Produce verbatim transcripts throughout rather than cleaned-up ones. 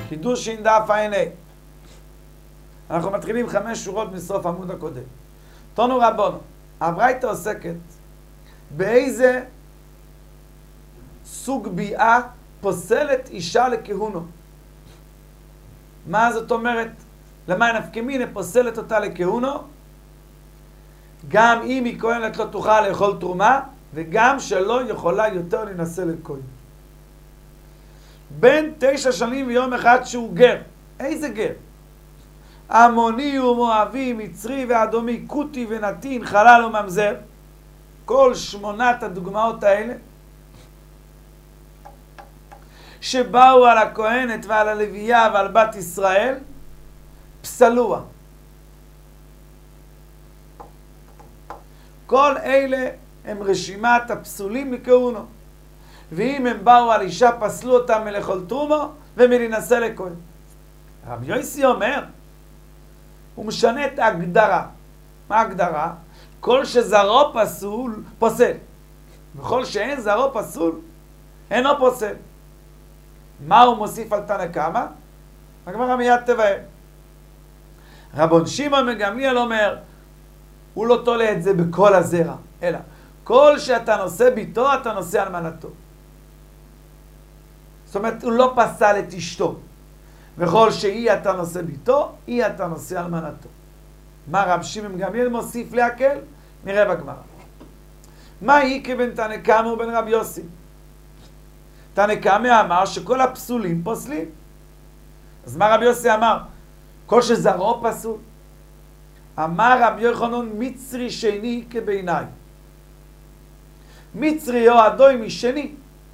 חידושין דף ע"ה. אנחנו מתחילים חמש שורות מסוף עמוד הקודם. תנו רבונו, הברייתא עוסקת באיזה סוג ביאה פוסלת אישה לכהונו. מה זאת אומרת? למה נפקא מינה פוסלת אותה לכהונו? גם אם היא כהנת לא תוכל לאכול תרומה, וגם שלא יכולה יותר להינשא לכהן. בין תשע שנים ויום אחד שהוא גר. איזה גר? עמוני ומואבי, מצרי ואדומי, כותי ונתין, חלל וממזר. כל שמונת הדוגמאות האלה שבאו על הכהנת ועל הלוויה ועל בת ישראל, פסלוה. כל אלה הם רשימת הפסולים לכהונו. ואם הם באו על אישה, פסלו אותם מלאכול תרומה ומלהינשא לכהן. רבי יוסי אומר, הוא משנה את ההגדרה. מה ההגדרה? כל שזרעו פסול, פוסל. וכל שאין זרעו פסול, אינו פוסל. מה הוא מוסיף על תנא קמא? הגמרא מיד תבאר. רבון שמעון בן גמליאל אומר, הוא לא תולה את זה בכל הזרע, אלא כל שאתה נושא ביתו, אתה נושא אלמנתו. זאת אומרת, הוא לא פסל את אשתו. וכל שהיא אתה נושא ביתו, היא אתה נושא אלמנתו. מה רב שמעון בן גמליאל מוסיף להקל? נראה בגמרא. מה היא כבין תנא קמא ובין רבי יוסי? תנא קמא אמר שכל הפסולים פוסלים. אז מה רבי יוסי אמר? כל שזרעו פסול. אמר רבי יוחנן, מצרי שני כבעיניי. מצרי או אדוי משני,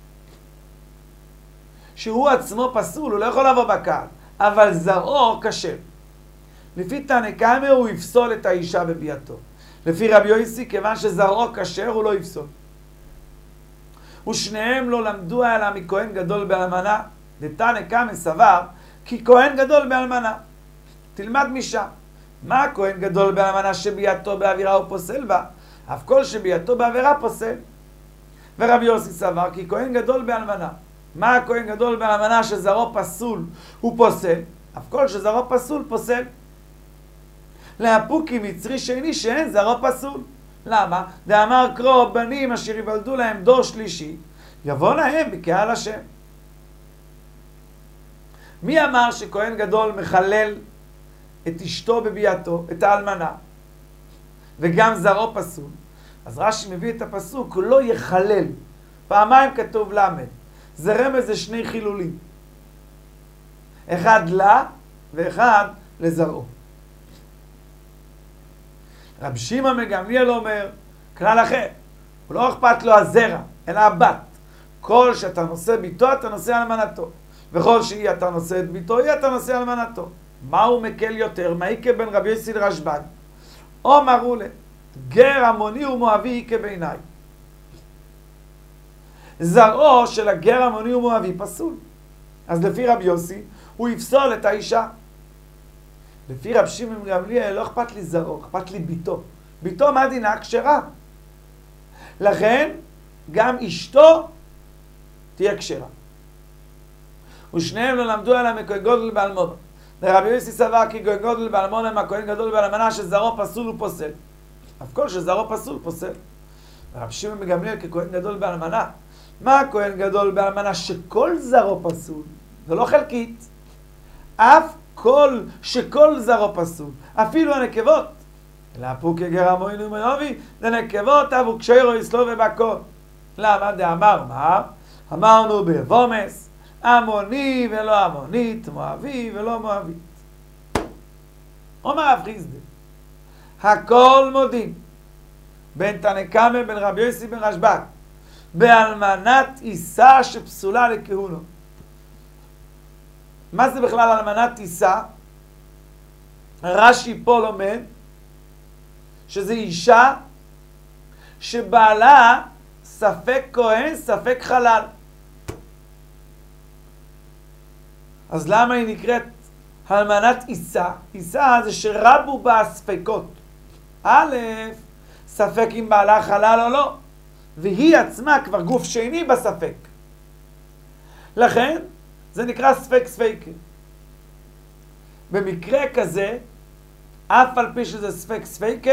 שהוא עצמו פסול, הוא לא יכול לבוא בקהל, אבל זרעו כשר. לפי תנא קמא הוא יפסול את האישה בביאתו. לפי רבי יוסי, כיוון שזרעו כשר, הוא לא יפסול. ושניהם לא למדו אלא מכהן גדול באלמנה, ותנא קמא סבר כי כהן גדול באלמנה. תלמד משם. מה הכהן גדול באלמנה שביאתו בעבירה הוא פוסל בה? אף כל שביאתו בעבירה פוסל. ורבי יוסי סבר כי כהן גדול באלמנה. מה הכהן גדול באלמנה שזרעו פסול הוא פוסל? אף כל שזרעו פסול פוסל. להפוקי מצרי שני שאין זרעו פסול. למה? דאמר קרוא בנים אשר יוולדו להם דור שלישי, יבוא להם בקהל השם. מי אמר שכהן גדול מחלל את אשתו בביאתו, את האלמנה, וגם זרעו פסול? אז רש"י מביא את הפסוק, הוא לא יחלל. פעמיים כתוב למד. זה רמז זה שני חילולים. אחד לה ואחד לזרעו. רבי שמעון בן גמליאל אומר, כלל אחר, הוא לא אכפת לו הזרע, אלא הבת. כל שאתה נושא ביתו, אתה נושא אלמנתו. וכל שהיא אתה נושא את ביתו, היא אתה נושא אלמנתו. מה הוא מקל יותר? מה יקה בין רבי יוסי לרשב"ג? אומרו לה, גר עמוני ומואבי יקה בעיניי. זרעו של הגר עמוני ומואבי פסול. אז לפי רבי יוסי, הוא יפסול את האישה. לפי רב שמעון בן גמליאל, לא אכפת לי זרעו, אכפת לי ביתו. ביתו מה דינה? כשרה. לכן, גם אשתו תהיה כשרה. ושניהם לא למדו עליהם מכהן גדול באלמנה. ורבי יוסי סבר כי כהן גדול באלמנה הם הכהן גדול באלמנה שזרעו פסול הוא פוסל. אף כל שזרעו פסול פוסל. רב שמעון בן גמליאל ככהן גדול באלמנה. מה הכהן גדול באלמנה? שכל זרעו פסול. זה לא חלקית. אף כל שכל זרעו פסול. אפילו הנקבות. אלא פוקי גר עמוני ומואבי, זה נקבות אבו כשרו יסלו ובקור. למה? דאמר מה? אמרנו בבומס, עמוני ולא עמונית, מואבי ולא מואבית. אומר רב חיסדא, הכל מודים בין תנא קמא בין רבי יוסי בין רשב"ג באלמנת אישה שפסולה לכהונו. מה זה בכלל אלמנת אישה? רש"י פה לומד שזה אישה שבעלה ספק כהן, ספק חלל. אז למה היא נקראת אלמנת אישה? אישה זה שרבו בה ספקות. א', ספק אם בעלה חלל או לא, והיא עצמה כבר גוף שני בספק. לכן זה נקרא ספק ספק. במקרה כזה, אף על פי שזה ספק ספיקה,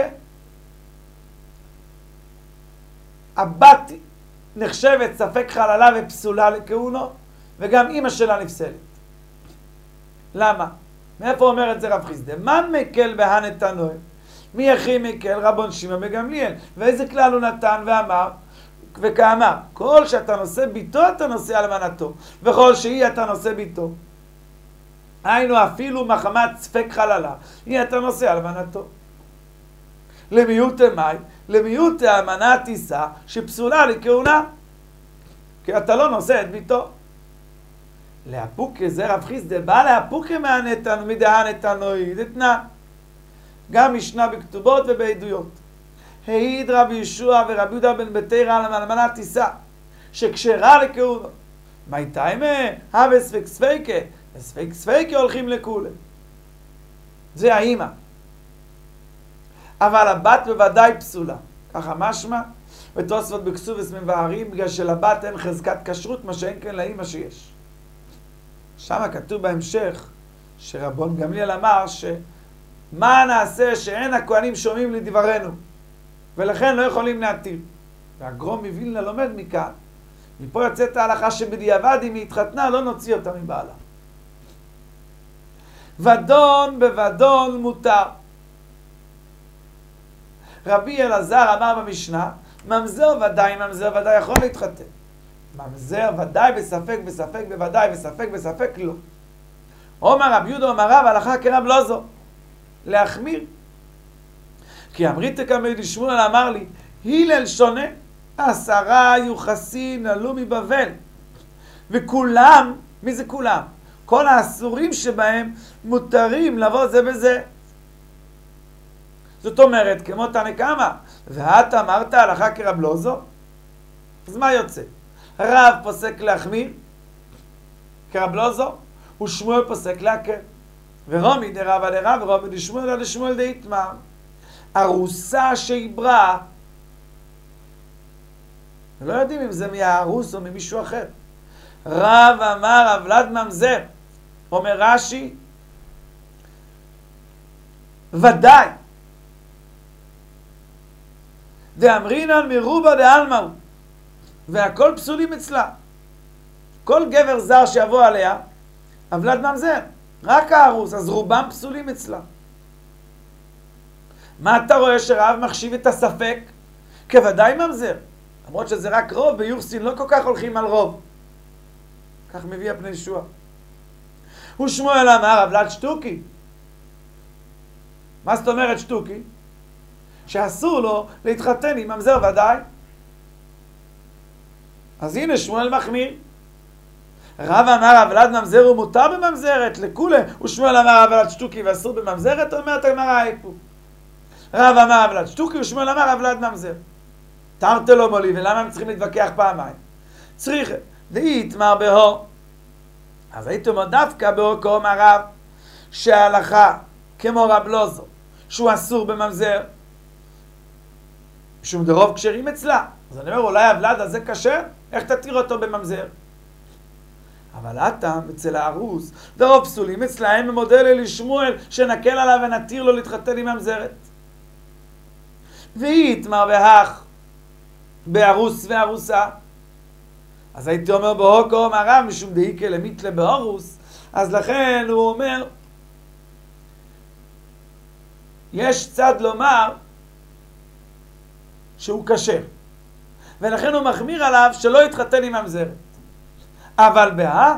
הבת נחשבת ספק חללה ופסולה לכהונו, וגם אמא שלה נפסלת. למה? מאיפה אומר את זה רב חיסדא? מן מקל בהנתנוי? מי הכי מקל? רבון שמעון בגמליאל. ואיזה כלל הוא נתן ואמר? וכאמר, כל שאתה נושא ביתו אתה נושא אלמנתו, וכל שהיא אתה נושא ביתו. היינו אפילו מחמת ספק חללה, היא אתה נושא אלמנתו. למיעוט מאי? למיעוט האמנה תישא שפסולה לכהונה, כי אתה לא נושא את ביתו. להפוקה, זה רב חיסדא, בא להפוקה מהנתנו, מדהנתנוי, דתנא. גם משנה בכתובות ובעדויות. העיד רבי ישוע ורבי יהודה בן בתרא על האלמנה תישא, שכשרה לכהונה. מה איתה מה? הווה ספק ספיקה, וספק ספיקה הולכים לכולה. זה האמא. אבל הבת בוודאי פסולה. ככה משמע, ותוספות בכסובס מבארים, בגלל שלבת אין חזקת כשרות, מה שאין כן לאמא שיש. שם כתוב בהמשך, שרבון גמליאל אמר, שמה נעשה שאין הכהנים שומעים לדברנו, ולכן לא יכולים להתיר. והגרום מווילנה לומד מכאן, מפה יוצאת ההלכה שבדיעבד אם היא התחתנה, לא נוציא אותה מבעלה. ודון בוודון מותר. רבי אלעזר אמר במשנה, ממזר ודאי, ממזר ודאי יכול להתחתן. ממזר ודאי בספק, בספק, בוודאי, בספק, בספק לא. אומר רב יהודה אומר רב, הלכה כרב לא זו. להחמיר. כי אמרית כמדי שמואל אמר לי, הלל שונה, עשרה יוחסין עלו מבבל. וכולם, מי זה כולם? כל האסורים שבהם מותרים לבוא זה בזה. זאת אומרת, כמו תנא קמא, ואת אמרת הלכה כרב לא זו? אז מה יוצא? רב פוסק להחמיר, כרב לא זו, ושמואל פוסק להקל. ורומי דרבא דרבא ורומי דשמואל דשמואל דאיתמר. ארוסה שעברה, לא יודעים אם זה מהארוס או ממישהו אחר. רב אמר אבלד ממזר, אומר רש"י, ודאי. דאמרינן מרובה דעלמא, והכל פסולים אצלה. כל גבר זר שיבוא עליה, אבלד ממזר, רק הארוס, אז רובם פסולים אצלה. מה אתה רואה שרב מחשיב את הספק? כוודאי ממזר. למרות שזה רק רוב, ביורסין לא כל כך הולכים על רוב. כך מביא הפני ישוע. ושמואל אמר, אבלד שטוקי. מה זאת אומרת שטוקי? שאסור לו להתחתן עם ממזר ודאי. אז הנה שמואל מחמיר. רב אמר אבלד ממזר הוא מותר בממזרת לכולה, ושמואל אמר אבלד שטוקי ואסור בממזרת, אומרת הגמרא ההיפוך. רב אמר אבלד שטוקי ושמואל אמר אבלד ממזר. תרתי לו מולי, ולמה הם צריכים להתווכח פעמיים? צריך, דאיתמר בהו. אז הייתי אומר דווקא בהו כאומר רב, שההלכה כמו רב לא זו, שהוא אסור בממזר, משום דרוב כשרים אצלה. אז אני אומר, אולי אבלד הזה כשר? איך תתיר אותו בממזר? אבל הטעם אצל הארוס, דרוב פסולים אצלהם במודל אלי שמואל, שנקל עליו ונתיר לו להתחתן עם ממזרת. ויתמר בהך, בארוס וארוסה. אז הייתי אומר בהוקו אומר רב, משום דאיקה למיתלה בארוס, אז לכן הוא אומר, יש צד לומר שהוא כשר, ולכן הוא מחמיר עליו שלא יתחתן עם ממזרת. אבל בה,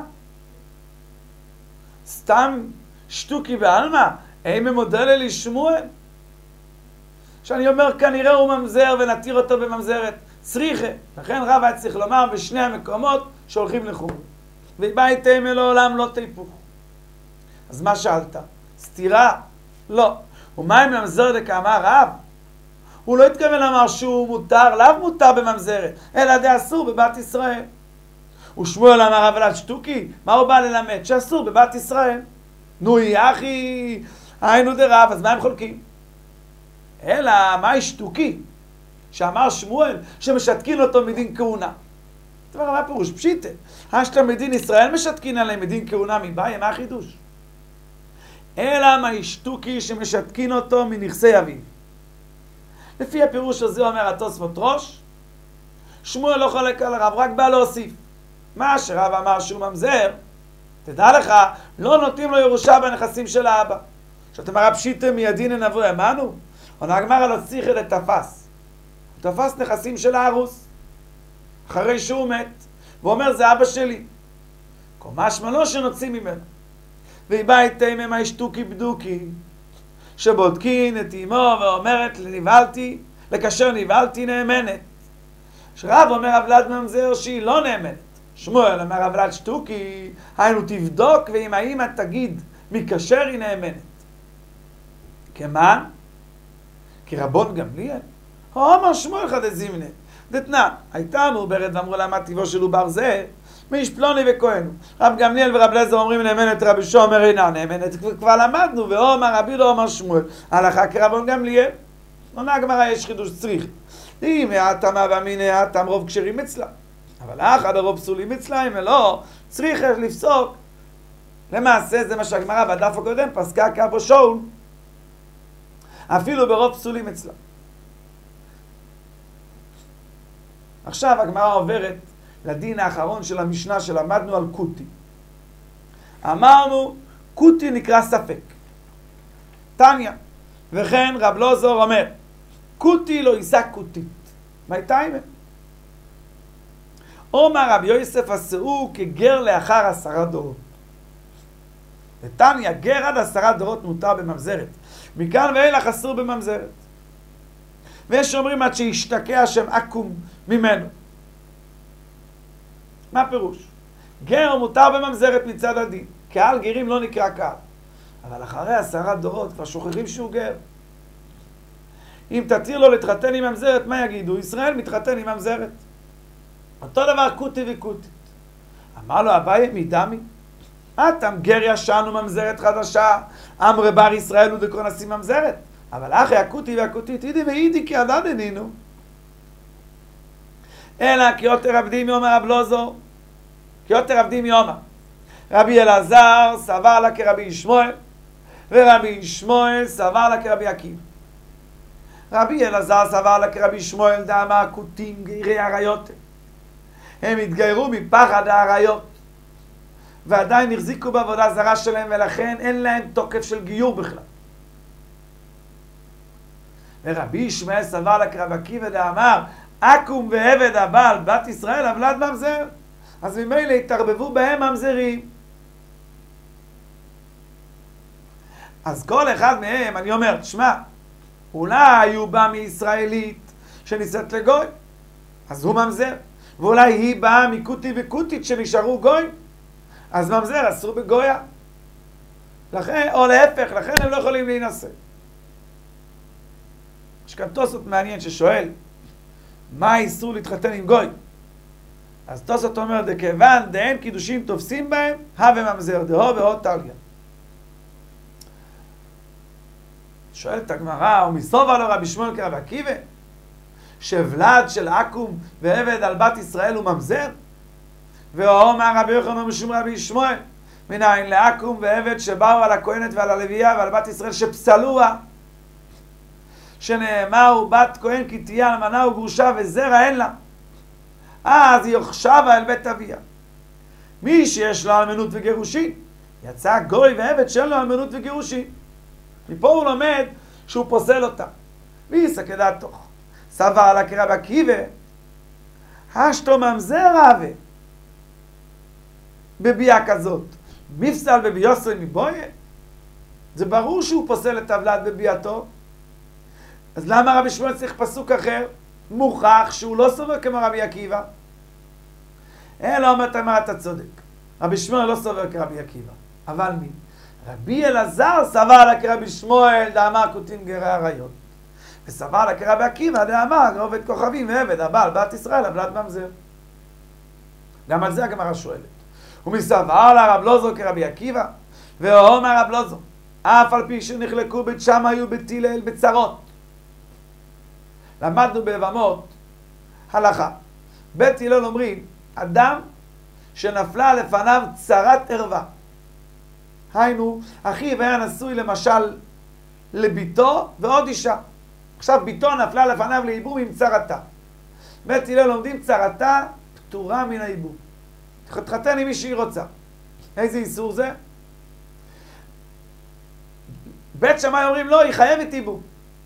סתם שטוקי בעלמא, אין ממודל אלי שמואל? שאני אומר כנראה הוא ממזר ונתיר אותו בממזרת. צריכה. לכן רב היה צריך לומר בשני המקומות שהולכים לחומר. ובייתם אל העולם לא תיפוך. אז מה שאלת? סתירה? לא. ומה אם ממזר דקאמר רב? הוא לא התכוון לומר שהוא מותר, לאו מותר בממזרת, אלא די אסור בבת ישראל. ושמואל אמר אבלד שטוקי, מה הוא בא ללמד? שאסור בבת ישראל. נו יחי, היינו דרב, אז מה הם חולקים? אלא מה שטוקי? שאמר שמואל שמשתקין אותו מדין כהונה. דבר מה פירוש? פשיטה. השת מדין ישראל משתקין עליהם מדין כהונה מבאי, מה החידוש? אלא מה ישתוקי שמשתקין אותו מנכסי אביו. לפי הפירוש הזה אומר התוספות ראש, שמואל לא חולק על הרב, רק בא להוסיף. מה שרב אמר שהוא ממזר, תדע לך, לא נותנים לו ירושה בנכסים של האבא. שאתם הרב פשיטם מידין נבוא אמנו, עונה הגמרא לא צריך את תפס. הוא תפס נכסים של הארוס, אחרי שהוא מת, ואומר זה אבא שלי. משמע לא שנוציא ממנו. והיא באה איתי ממה ישתוקי בדוקי, שבודקין את אמו ואומרת נבהלתי, לקשר נבהלתי נאמנת. שרב אומר אבלד ממזר שהיא לא נאמנת. שמואל אומר אבלד שתוקי, היינו תבדוק ואם האמא תגיד מקשר היא נאמנת. כמה? כרבון גמליאל? אומר שמואל חד זימנה. דתנן, הייתה מעוברת ואמרו לה מה טבעו של עובר זה? מאיש פלוני וכהן. רב גמליאל ורב אליעזר אומרים נאמנת, רבי יהושע אומר אינה נאמנת. כבר למדנו, ואומר רבי לא אומר שמואל. הלכה כרבון גמליאל. עונה הגמרא יש חידוש צריך. אם האטם ואמין האטם רוב כשרים אצלה. אבל אחד הרוב פסולים אצלה, אם לא, צריך לפסוק. למעשה זה מה שהגמרא בדף הקודם פסקה כאבו שאול. אפילו ברוב פסולים אצלה. עכשיו הגמרא עוברת לדין האחרון של המשנה שלמדנו על קוטי. אמרנו, קוטי נקרא ספק. תניא, וכן רב לוזור אומר, קוטי לא יישא קוטית. מה הייתה אימה? אומר רב יוסף עשהו כגר לאחר עשרה דורות. ותניא, גר עד עשרה דורות מותר בממזרת. מכאן ואילך אסור בממזרת. ויש אומרים עד שישתקע השם עקום ממנו. מה פירוש? גר מותר בממזרת מצד הדין. קהל גרים לא נקרא קהל. אבל אחרי עשרה דורות כבר שוכחים שהוא גר. אם תתיר לו להתחתן עם ממזרת, מה יגידו? ישראל מתחתן עם ממזרת. אותו דבר קוטי וקוטית. אמר לו אביי מדמי, אתם גר ישן וממזרת חדשה, אמרי בר ישראל ודקרון עשים ממזרת. אבל אחי הקוטי והקוטית, אידי ואידי כי עדד עינינו. אלא כי יותר עבדים יאמר רב לוזור, כי יותר עבדים יאמר. רבי אלעזר סבר לה כרבי ישמעאל, ורבי ישמעאל סבר לה כרבי עקיבא. רבי אלעזר סבר לה כרבי ישמעאל דאמר הקוטים גרי עריות. הם התגיירו מפחד העריות, ועדיין החזיקו בעבודה זרה שלהם, ולכן אין להם תוקף של גיור בכלל. ורבי ישמעאל סבר לה כרבי עקיבא דאמר עקום ועבד הבעל בת ישראל אבלד ממזר. אז ממילא התערבבו בהם ממזרים. אז כל אחד מהם, אני אומר, תשמע, אולי הוא בא מישראלית שנישאת לגוי, אז הוא ממזר. ואולי היא באה מקוטי וקוטית שנשארו גוי, אז ממזר אסור בגויה. לכן, או להפך, לכן הם לא יכולים להינשא. יש כאן תוספות מעניין ששואל, מה האיסור להתחתן עם גוי? אז תוספות אומר, דכיוון דאין קידושים תופסים בהם, הווה ממזר דהו ועוד תליה. שואלת הגמרא, ומסובה לו רבי שמואל כרבי עקיבא, שבלד של עקום ועבד על בת ישראל הוא ממזר? ואומר רבי יוחנן משום רבי ישמעאל, מנין לעקום ועבד שבאו על הכהנת ועל הלוויה ועל בת ישראל שפסלוה, שנאמר בת כהן כי תהיה אלמנה וגרושה וזרע אין לה, אז היא יוחשבה אל בית אביה. מי שיש לו אלמנות וגירושין, יצא גוי ועבד שאין לו אלמנות וגירושין. מפה הוא לומד שהוא פוסל אותה. ויסא כדעתו. סבר לה כרבי עקיבא, השתו ממזר הווה. בביאה כזאת. מפסל בביוסרי מבויה? זה ברור שהוא פוסל את הבלד בביאתו. אז למה רבי שמואל צריך פסוק אחר? מוכח שהוא לא סובר כמו רבי עקיבא. אלא אומרת אמר אתה צודק. רבי שמואל לא סובר כרבי עקיבא. אבל מי? רבי אלעזר סבר לה כרבי שמואל דאמר כותים גרי עריות. וסבר לה כרבי עקיבא דאמר עובד כוכבים ועבד הבעל בת ישראל הבלד ממזר. גם על זה הגמרא שואלת. ומסבר לה רב לוזור כרבי עקיבא, ואומר רב לוזור, אף על פי שנחלקו בית שמאי ובית הלל בצרות. למדנו בבמות הלכה. בית הלל אומרים, אדם שנפלה לפניו צרת ערווה. היינו, אחיו היה נשוי למשל לביתו ועוד אישה. עכשיו ביתו נפלה לפניו לייבום עם צרתה. בית הלל לומדים צרתה פטורה מן הייבום. תתחתן עם מי שהיא רוצה. איזה איסור זה? בית שמאי אומרים לא, היא חייבת ייבום.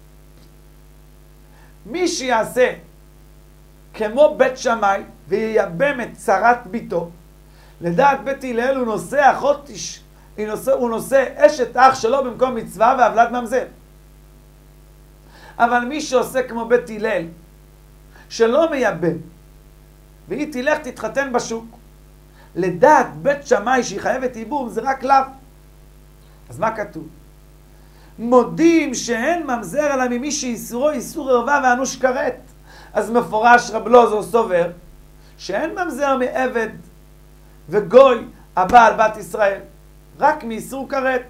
מי שיעשה כמו בית שמאי וייבם את צרת ביתו, לדעת בית הלל הוא נושא אחות איש, הוא נושא אשת אח שלו במקום מצווה והבלת ממזר. אבל מי שעושה כמו בית הלל, שלא מייבם, והיא תלך תתחתן בשוק, לדעת בית שמאי שהיא חייבת ייבום, זה רק לאו. אז מה כתוב? מודים שאין ממזר אלא ממי שאיסורו איסור ערווה ואנוש כרת. אז מפורש רב לוזור סובר שאין ממזר מעבד וגוי הבעל בת ישראל, רק מאיסור כרת.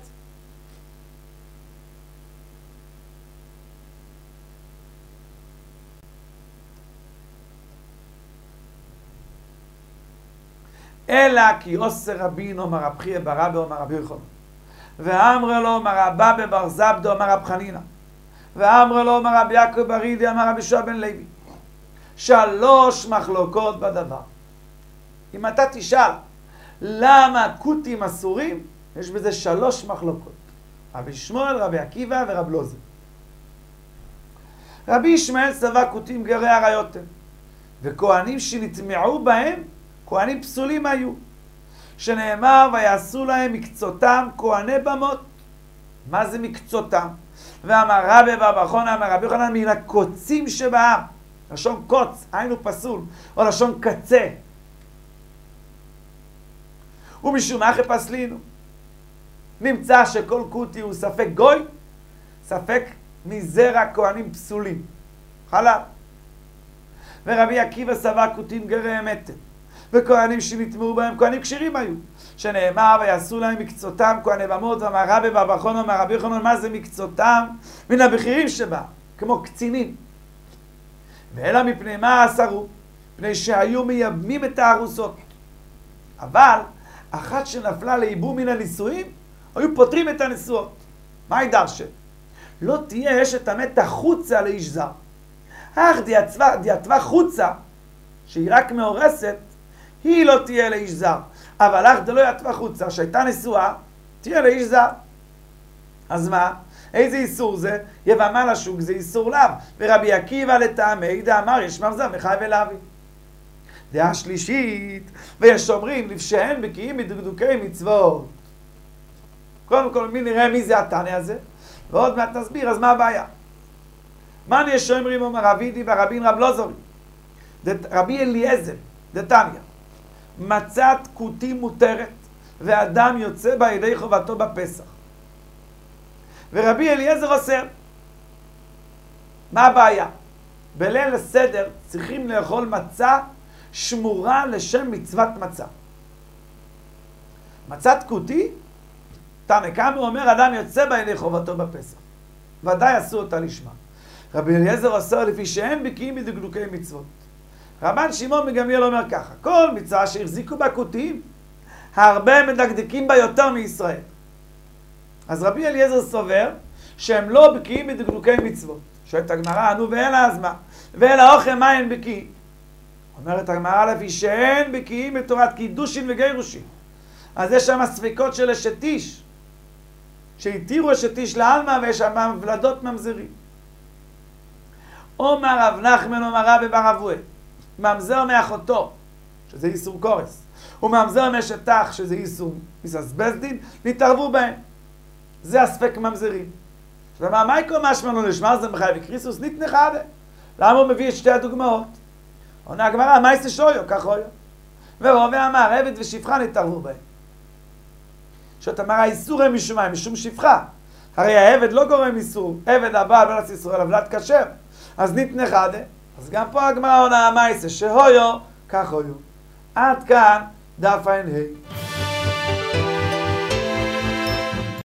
אלא כי עושה רבין אומר רב חייא בר אבא אומר רבי יוחנן, ואמר לו אומר רבא בבר זבדא אומר רב חנינא, ואמר לו אומר רבי יעקב בר ידיא אומר רבי יהושע בן לוי. שלוש מחלוקות בדבר. אם אתה תשאל למה כותים אסורים, יש בזה שלוש מחלוקות. רבי שמואל, רבי עקיבא ורב לוזר. רבי ישמעאל סבר כותים גרי עריות הם, וכהנים שנטמעו בהם כהנים פסולים היו, שנאמר ויעשו להם מקצותם כהני במות. מה זה מקצותם? ואמר רבי בר חנא אמר רבי יוחנן מן הקוצים שבעם. לשון קוץ, היינו פסול, או לשון קצה. ומשום מה פסלינו? נמצא שכל כותי הוא ספק גוי, ספק מזרע כהנים פסולים. חלב. ורבי עקיבא סבר כותים גרי אמת, וכהנים שנטמעו בהם כהנים כשירים היו, שנאמר ויעשו להם מקצותם כהני במות. ואמר רבי בר חנא אמר רבי יוחנן מה זה מקצותם? מן הבכירים שבה, כמו קצינים. ואלא מפני מה אסרו? מפני שהיו מייבמים את הארוסות. אבל אחת שנפלה לייבום מן הנישואים, היו פותרים את הנישואות. מה היא דרשה? לא תהיה אשת המת החוצה לאיש זר. אך דיעטבה חוצה, שהיא רק מאורסת, היא לא תהיה לאיש זר. אבל אך דלא יעטבה חוצה, שהייתה נשואה, תהיה לאיש זר. אז מה? איזה איסור זה? יבמה לשוק זה איסור לאו. ורבי עקיבא לטעמי דאמר יש ממזר מחי ולאוי. דעה שלישית, ויש אומרים לבשיהן בקיאים מדקדוקי מצוות. קודם כל מי נראה מי זה התנא הזה, ועוד מעט נסביר אז מה הבעיה. מה יש אומרים אומר רבידי ורבין רב לוזורי, רבי אליעזר דתניא, מצת כותים מותרת ואדם יוצא בה ידי חובתו בפסח, ורבי אליעזר אוסר. מה הבעיה? בליל הסדר צריכים לאכול מצה שמורה לשם מצוות מצה. מצת כותי, תנא קמא אומר אדם יוצא בה ידי חובתו בפסח, ודאי עשו אותה לשמה. רבי אליעזר אוסר לפי שאין בקיאים מדקדוקי מצוות. רבן שמעון מגמליאל אומר ככה, כל מצווה שהחזיקו בה כותים, הרבה מדקדקים בה יותר מישראל. אז רבי אליעזר סובר שהם לא בקיאים מדקדוקי מצוות. שואלת הגמרא, נו ואלא אז מה? ואלא אוכל מה אין בקיא? אומרת הגמרא לפי שאין בקיאים בתורת קידושין וגירושין. אז יש שם ספקות של אשת איש, שהתירו אשת איש לעלמא ויש שם ולדות ממזרים. אומר רב נחמן אומר רבי בר אבוה, ממזר מאחותו, שזה איסור קורס, וממזר מאשת אח, שזה איסור מססבס דין, נתערבו בהם. זה הספק ממזרים. זאת אומרת, מה יקום משמע לו לשמר זה מחייב וקריסוס ניתנך דה? למה הוא מביא את שתי הדוגמאות? עונה הגמרא, מה יעשה שויו? כך רויו. ורובע אמר, עבד ושפחה נתערבו בהם. זאת אומרת, האיסור הם משום מה, משום שפחה. הרי העבד לא גורם איסור, עבד הבעל בלס ישראל, הבלת כשר. אז ניתנך דה. אז גם פה הגמרא עונה, מה יעשה שויו? כך רויו. עד כאן דף ע"ה.